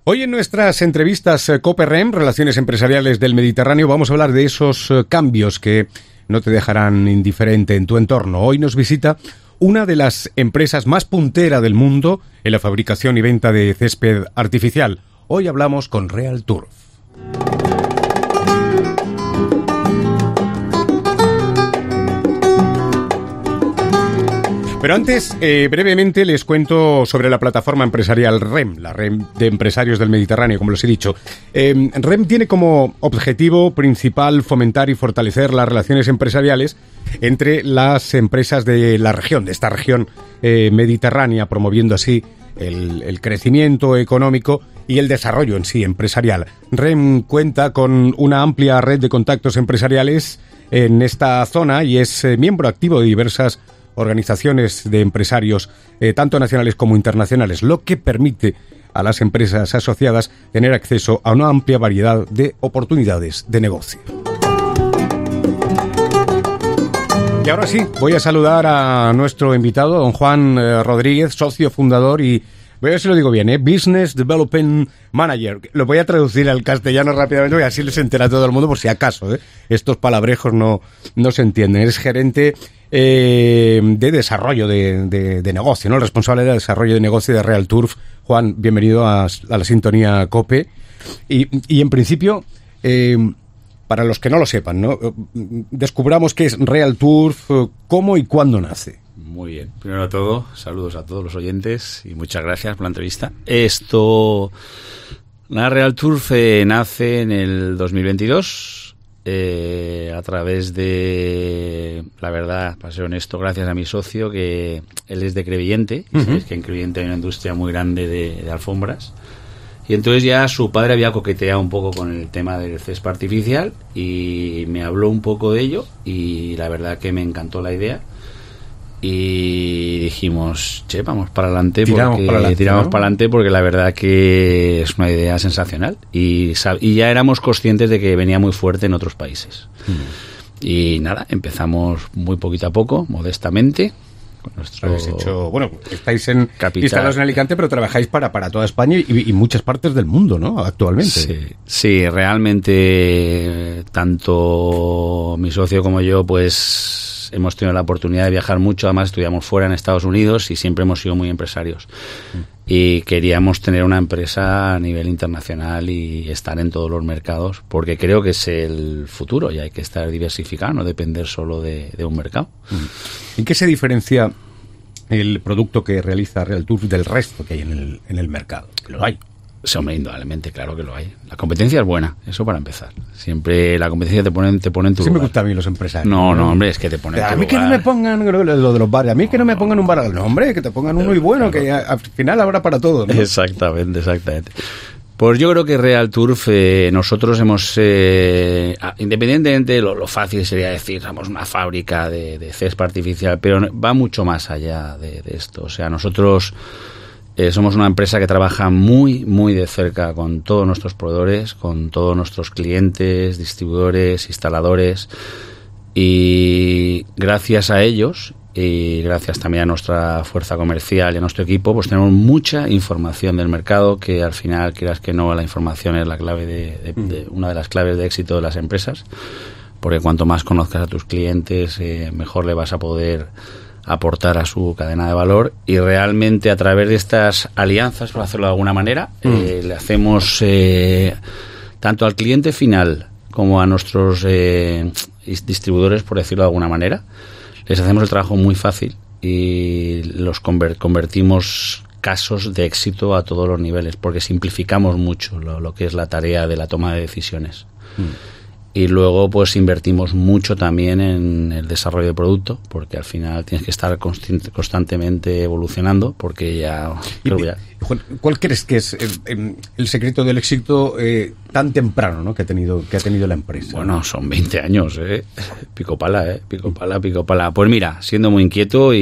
Hoy en nuestras entrevistas COPE-REM, Relaciones Empresariales del Mediterráneo, vamos a hablar de esos cambios que no te dejarán indiferente en tu entorno. Hoy nos visita una de las empresas más puntera del mundo en la fabricación y venta de césped artificial. Hoy hablamos con Real Turf. Pero antes, brevemente les cuento sobre la plataforma empresarial REM, la REM de Empresarios del Mediterráneo, como les he dicho. REM tiene como objetivo principal fomentar y fortalecer las relaciones empresariales entre las empresas de la región, de esta región mediterránea, promoviendo así el crecimiento económico y el desarrollo en sí empresarial. REM cuenta con una amplia red de contactos empresariales en esta zona y es miembro activo de diversas organizaciones de empresarios, tanto nacionales como internacionales, lo que permite a las empresas asociadas tener acceso a una amplia variedad de oportunidades de negocio. Y ahora sí, voy a saludar a nuestro invitado, don Juan Rodríguez, socio fundador y, voy a ver si lo digo bien, Business Development Manager. Lo voy a traducir al castellano rápidamente y así les entera todo el mundo por si acaso estos palabrejos no se entienden. Es gerente de desarrollo de negocio, ¿no? El responsable de desarrollo de negocio de Real Turf. Juan, bienvenido a la sintonía COPE. Y en principio, para los que no lo sepan, ¿no? Descubramos qué es Real Turf, cómo y cuándo nace. Muy bien. Primero de todo, saludos a todos los oyentes y muchas gracias por la entrevista. La Real Turf nace en el 2022 a través de, la verdad, para ser honesto, gracias a mi socio, que él es de Crevillente. Uh-huh. Sabéis que en Crevillente hay una industria muy grande de alfombras. Y entonces ya su padre había coqueteado un poco con el tema del césped artificial y me habló un poco de ello y la verdad que me encantó la idea. Y dijimos, vamos para adelante, tiramos para adelante porque la verdad que es una idea sensacional y ya éramos conscientes de que venía muy fuerte en otros países. Y nada, empezamos muy poquito a poco, modestamente. Con nuestro estáis instalados en Alicante, pero trabajáis para toda España y muchas partes del mundo, ¿no? Actualmente. Sí, realmente tanto mi socio como yo, pues hemos tenido la oportunidad de viajar mucho. Además estudiamos fuera en Estados Unidos y siempre hemos sido muy empresarios. Y queríamos tener una empresa a nivel internacional y estar en todos los mercados, porque creo que es el futuro y hay que estar diversificado, no depender solo de un mercado. ¿En qué se diferencia el producto que realiza Real Turf del resto que hay en el mercado? ¿Lo hay? Indudablemente, claro que lo hay. La competencia es buena, eso para empezar. Siempre la competencia te pone en tu lugar. Sí me gusta a mí los empresarios. No, hombre, es que te ponen en tu lugar. A mí que no me pongan lo de los bares, a mí que no me pongan un bar. No, hombre, que te pongan uno y bueno, que al final habrá para todos, ¿no? Exactamente. Pues yo creo que Real Turf, nosotros hemos, independientemente de lo fácil sería decir, somos una fábrica de césped artificial, pero va mucho más allá de esto. O sea, nosotros somos una empresa que trabaja muy, muy de cerca con todos nuestros proveedores, con todos nuestros clientes, distribuidores, instaladores, y gracias a ellos y gracias también a nuestra fuerza comercial y a nuestro equipo, pues tenemos mucha información del mercado, que al final, quieras que no, la información es la clave una de las claves de éxito de las empresas, porque cuanto más conozcas a tus clientes, mejor le vas a poder aportar a su cadena de valor, y realmente a través de estas alianzas, por hacerlo de alguna manera, le hacemos tanto al cliente final como a nuestros distribuidores, por decirlo de alguna manera, les hacemos el trabajo muy fácil y los convertimos casos de éxito a todos los niveles, porque simplificamos mucho lo que es la tarea de la toma de decisiones. Y luego pues invertimos mucho también en el desarrollo de producto, porque al final tienes que estar constantemente evolucionando, porque ya... ¿Cuál crees que es el secreto del éxito tan temprano, ¿no? que ha tenido la empresa? Bueno, son 20 años, pico pala. Pues mira, siendo muy inquieto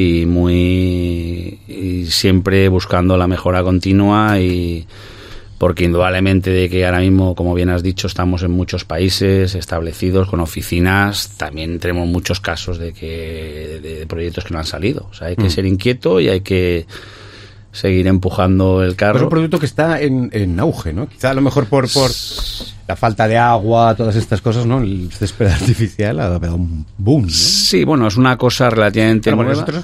y siempre buscando la mejora continua, y porque indudablemente de que ahora mismo, como bien has dicho, estamos en muchos países establecidos con oficinas, también tenemos muchos casos de proyectos que no han salido. O sea, hay que ser inquieto y hay que seguir empujando el carro. Es un producto que está en auge, ¿no? Quizá a lo mejor por la falta de agua, todas estas cosas, ¿no? El césped artificial ha dado un boom, ¿no? Sí, bueno, es una cosa relativamente nueva. Nosotros,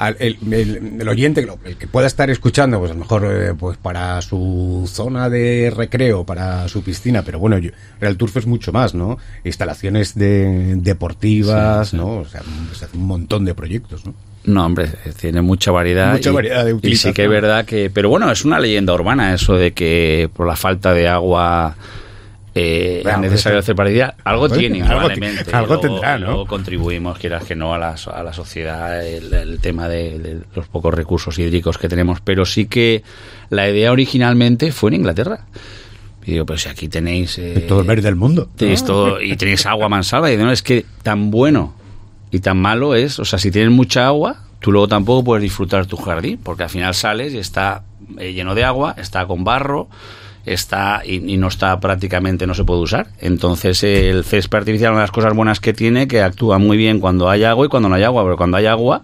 el oyente, el que pueda estar escuchando, pues a lo mejor pues para su zona de recreo, para su piscina, pero bueno, Real Turf es mucho más, ¿no? Instalaciones deportivas, sí, sí. ¿No? O sea, se hace un montón de proyectos, ¿no? No, hombre, tiene mucha variedad. Mucha variedad de utilización. Y sí que es verdad que... Pero bueno, es una leyenda urbana eso de que por la falta de agua es necesario hacer paridad. Algo tiene, probablemente. Algo tendrá, ¿no? Luego contribuimos, quieras que no, a la sociedad, el tema de los pocos recursos hídricos que tenemos. Pero sí que la idea originalmente fue en Inglaterra. Y digo, pues si aquí tenéis... todo el verde del mundo. Tenéis todo, y tenéis agua mansalva. Y no, es que tan bueno y tan malo es, o sea, si tienes mucha agua, tú luego tampoco puedes disfrutar tu jardín, porque al final sales y está lleno de agua, está con barro, está y no está prácticamente, no se puede usar. Entonces el césped artificial, una de las cosas buenas que tiene, que actúa muy bien cuando hay agua y cuando no hay agua, pero cuando hay agua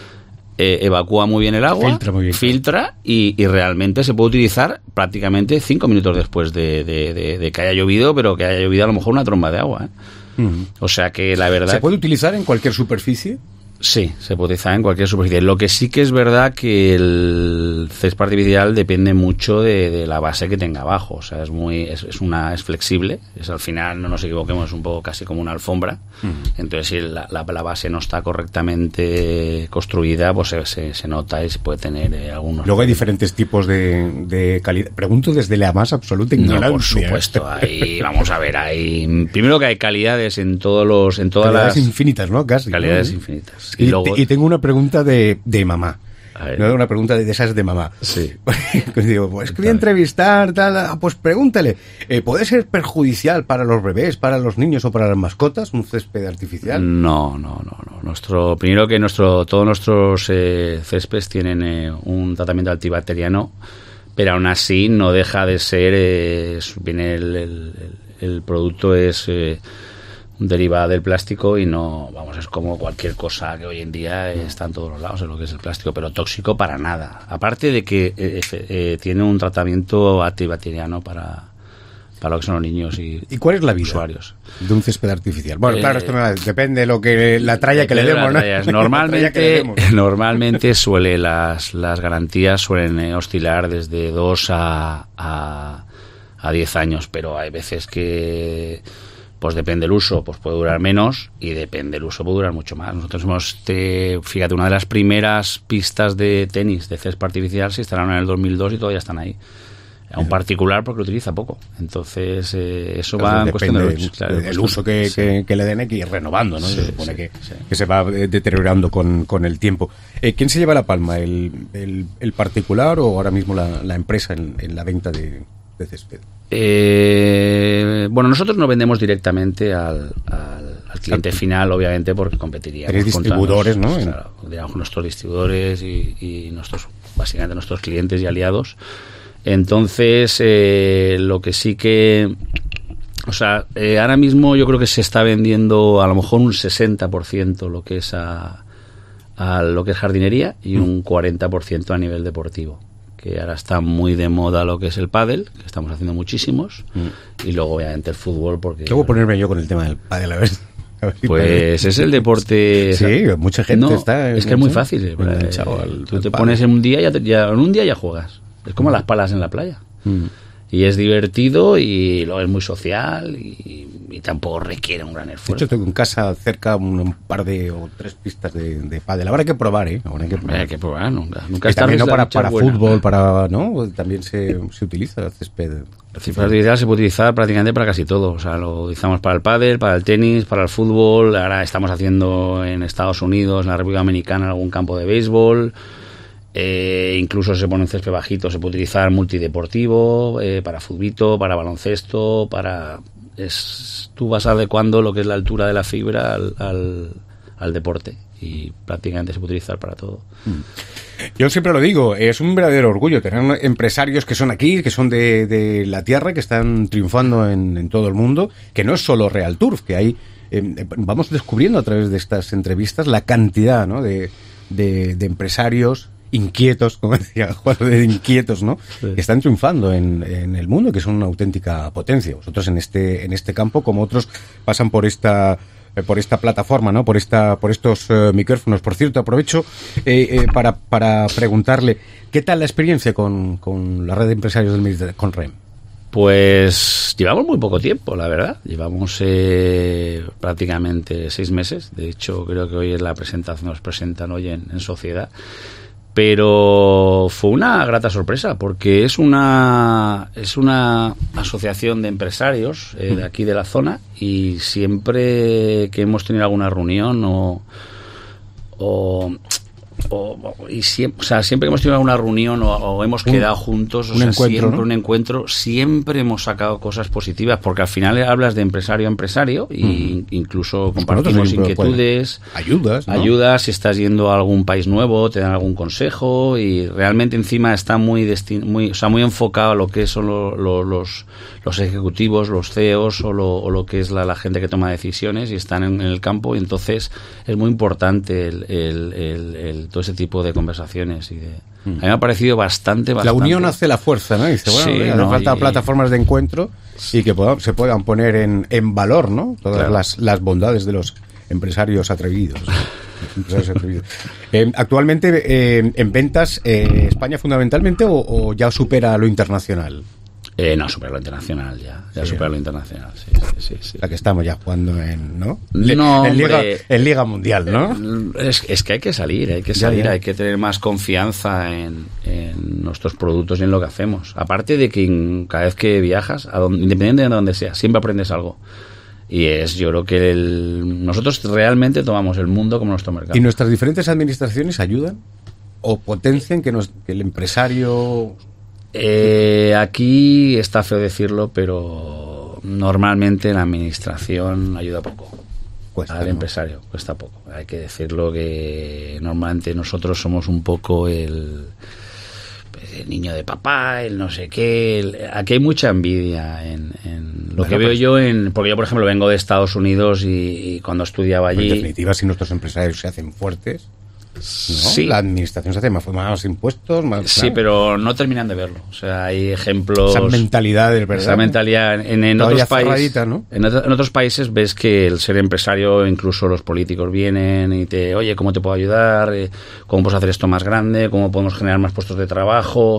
evacúa muy bien el agua, filtra y realmente se puede utilizar prácticamente 5 minutos después de que haya llovido, pero que haya llovido a lo mejor una tromba de agua, ¿eh? O sea que la verdad... ¿Se puede utilizar en cualquier superficie? Sí, se puede utilizar en cualquier superficie. Lo que sí que es verdad que el césped artificial depende mucho de la base que tenga abajo. O sea, es flexible. Es, al final, no nos equivoquemos, es un poco casi como una alfombra. Entonces, si la base no está correctamente construida, pues se nota y se puede tener algunos... Luego hay diferentes tipos de calidad. Pregunto desde la más absoluta ignorancia. No, por supuesto. Ahí, vamos a ver, primero que hay calidades en todas calidades infinitas, ¿no? Casi. Calidades infinitas. Y tengo una pregunta de mamá. No, una pregunta de esas de mamá. Sí. Pues digo, pues quería entrevistar, tal, pues pregúntale, ¿puede ser perjudicial para los bebés, para los niños o para las mascotas un césped artificial? No. Primero que todos nuestros céspedes tienen un tratamiento antibacteriano, pero aún así no deja de ser, el producto es... derivada del plástico y no, vamos, es como cualquier cosa que hoy en día está en todos los lados, en lo que es el plástico, pero tóxico para nada. Aparte de que tiene un tratamiento antibacteriano para lo que son los niños y cuál es la vida usuarios de un césped artificial. Bueno, claro, esto depende de la tralla que le demos, ¿no? Normalmente las garantías suelen oscilar desde 2 a 10 años, pero hay veces que pues depende del uso, pues puede durar menos, y depende del uso puede durar mucho más. Nosotros fíjate, una de las primeras pistas de tenis de césped artificial se instalaron en el 2002 y todavía están ahí. A un particular porque lo utiliza poco. Entonces, eso va en cuestión del uso que le den, hay que ir renovando, ¿no? Se supone que se va deteriorando con el tiempo. ¿Quién se lleva la palma? ¿El particular o ahora mismo la empresa en la venta de césped? Bueno, nosotros no vendemos directamente al cliente final, obviamente, porque competiríamos. Tenéis distribuidores, ¿no? Claro, digamos, nuestros distribuidores y básicamente nuestros clientes y aliados. Entonces, lo que sí que... O sea, ahora mismo yo creo que se está vendiendo a lo mejor un 60% lo que es a lo que es jardinería y un 40% a nivel deportivo. Que ahora está muy de moda lo que es el pádel, que estamos haciendo muchísimos, y luego obviamente el fútbol, porque... Tengo que ponerme yo con el tema del pádel, a ver pues es el deporte... Sí, mucha gente está... Es que es muy fácil. Tú te pones en un día en un día ya juegas. Es como las palas en la playa. Y es divertido y luego es muy social y tampoco requiere un gran esfuerzo. De hecho, tengo en casa cerca un par de o 3 pistas de pádel. Habrá que probar, ¿eh? Hay que probar, nunca es también no para fútbol, ¿no? También se utiliza el césped. El césped artificial se puede utilizar prácticamente para casi todo. O sea, lo utilizamos para el pádel, para el tenis, para el fútbol. Ahora estamos haciendo en Estados Unidos, en la República Dominicana, algún campo de béisbol. Incluso se pone un césped bajito, se puede utilizar multideportivo, para futbito, para baloncesto, tú vas adecuando lo que es la altura de la fibra al deporte, y prácticamente se puede utilizar para todo. Yo siempre lo digo, es un verdadero orgullo tener empresarios que son aquí, que son de la tierra, que están triunfando en todo el mundo, que no es solo Real Turf, que hay, vamos descubriendo a través de estas entrevistas la cantidad, ¿no?, de empresarios inquietos, como decía Juan, de inquietos, ¿no? Sí. Que están triunfando en el mundo, que son una auténtica potencia. Vosotros en este campo, como otros, pasan por esta plataforma, ¿no? Por estos micrófonos. Por cierto, aprovecho para preguntarle, ¿qué tal la experiencia con la red de empresarios del Mediterráneo, con REM? Pues llevamos muy poco tiempo, la verdad. Llevamos prácticamente 6 meses. De hecho, creo que hoy es la presentación, nos presentan hoy en Sociedad. Pero fue una grata sorpresa porque es una asociación de empresarios de aquí de la zona, y siempre que hemos tenido alguna reunión siempre que hemos tenido alguna reunión o hemos quedado juntos, un encuentro, siempre hemos sacado cosas positivas, porque al final hablas de empresario a empresario y incluso compartimos inquietudes, ayudas, si estás yendo a algún país nuevo, te dan algún consejo, y realmente encima está muy enfocado a lo que son los ejecutivos, los CEOs o lo que es la gente que toma decisiones y están en el campo, y entonces es muy importante todo ese tipo de conversaciones. A mí me ha parecido bastante. La unión hace la fuerza, ¿no? Dice, bueno, hace falta plataformas de encuentro y que se puedan poner en valor, ¿no? Todas las bondades de los empresarios atrevidos. Actualmente, en ventas, ¿España fundamentalmente o ya supera lo internacional? No, supera lo internacional ya supera lo internacional, sí. O sea, que estamos ya jugando ¿no? En Liga Mundial, ¿no? Es que hay que salir, hay que tener más confianza en nuestros productos y en lo que hacemos. Aparte de que cada vez que viajas, independientemente de donde sea, siempre aprendes algo. Y yo creo que nosotros realmente tomamos el mundo como nuestro mercado. ¿Y nuestras diferentes administraciones ayudan o potencian que el empresario... Aquí está feo decirlo, pero normalmente la administración ayuda poco. Al empresario cuesta poco. Hay que decirlo, que normalmente nosotros somos un poco el niño de papá, el no sé qué. Aquí hay mucha envidia en lo que veo yo, porque yo, por ejemplo, vengo de Estados Unidos y cuando estudiaba allí... En definitiva, si nuestros empresarios se hacen fuertes... ¿no? Sí. La administración se hace más impuestos, más... Sí, pero no terminan de verlo. O sea, hay ejemplos... Esa mentalidad, ¿verdad? Esa mentalidad en otros países, ¿no? En otros países ves que el ser empresario, incluso los políticos vienen y oye, ¿cómo te puedo ayudar? ¿Cómo puedes hacer esto más grande? ¿Cómo podemos generar más puestos de trabajo?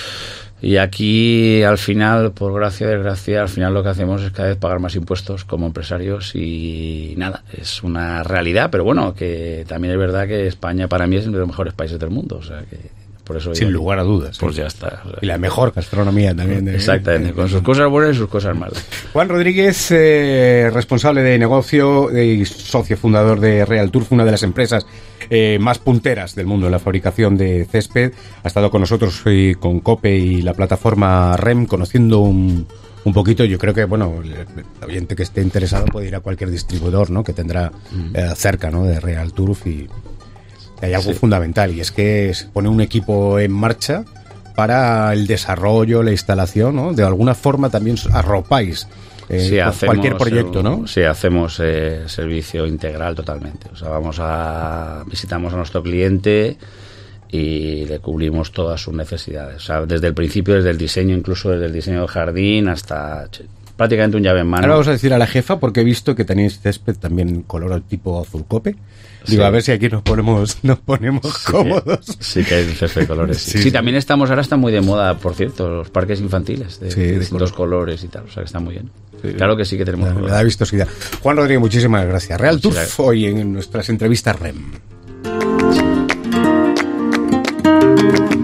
Y aquí, al final, por gracia o desgracia, al final lo que hacemos es cada vez pagar más impuestos como empresarios, y nada, es una realidad, pero bueno, que también es verdad que España para mí es uno de los mejores países del mundo, o sea que por eso... Sin lugar a dudas. Pues ya está. O sea, y la mejor gastronomía también. Exactamente, con sus cosas buenas y sus cosas malas. Juan Rodríguez, responsable de negocio y socio fundador de Real Turf, una de las empresas más punteras del mundo en la fabricación de césped, ha estado con nosotros hoy con COPE y la plataforma REM, conociendo un poquito. Yo creo que, bueno, el oyente que esté interesado puede ir a cualquier distribuidor, ¿no?, que tendrá cerca, ¿no?, de Real Turf, y hay algo fundamental, y es que se pone un equipo en marcha para el desarrollo, la instalación, ¿no? De alguna forma también arropáis cualquier proyecto, ¿no? Sí, hacemos servicio integral totalmente. O sea, visitamos a nuestro cliente y le cubrimos todas sus necesidades. O sea, desde el principio, desde el diseño, incluso desde el diseño del jardín hasta prácticamente un llave en mano. Ahora vamos a decir a la jefa, porque he visto que tenéis césped también color tipo azul cope. Digo, sí. A ver si aquí nos ponemos cómodos. Sí, que hay césped de colores. Sí, también ahora está muy de moda, por cierto, los parques infantiles de distintos colores y tal. O sea, que está muy bien. Sí, claro que sí que tenemos color. Me da vistosidad. Juan Rodríguez, muchísimas gracias. Real Turf, hoy en nuestras entrevistas REM.